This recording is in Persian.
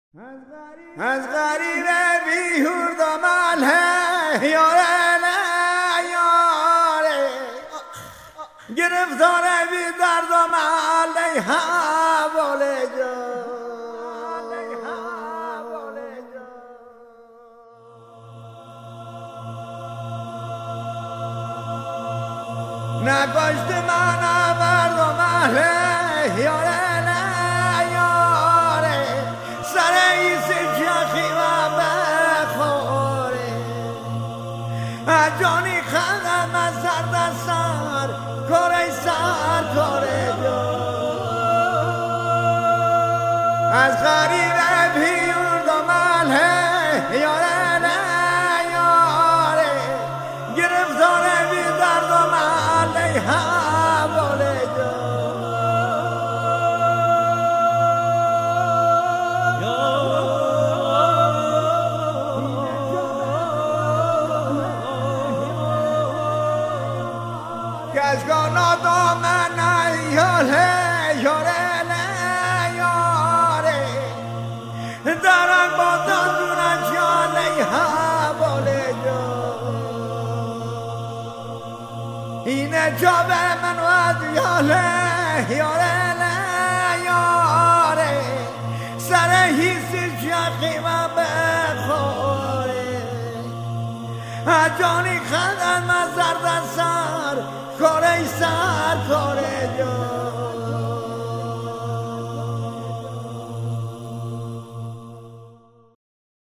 از غریب بیهود و مله یاره نه یاره گرفتار بی درد و مله حواله جا نکشت من آورد و مله یاره نه یاره سر ایسی جخی و بخوره جانی خندم از سر دستر کره سر کره جو از غریب بیورد و مله یاره نه یاره گرفتار بی درد و مله حواله جو کشگانا دامن یاره یاره نه یاره درنگ با دندونن جاله حواله جو اینه جا به من و یاله یاره نه یاره سر هیسی جخی و بخوره جانی خندن من زرد سر کاره سر کاره جو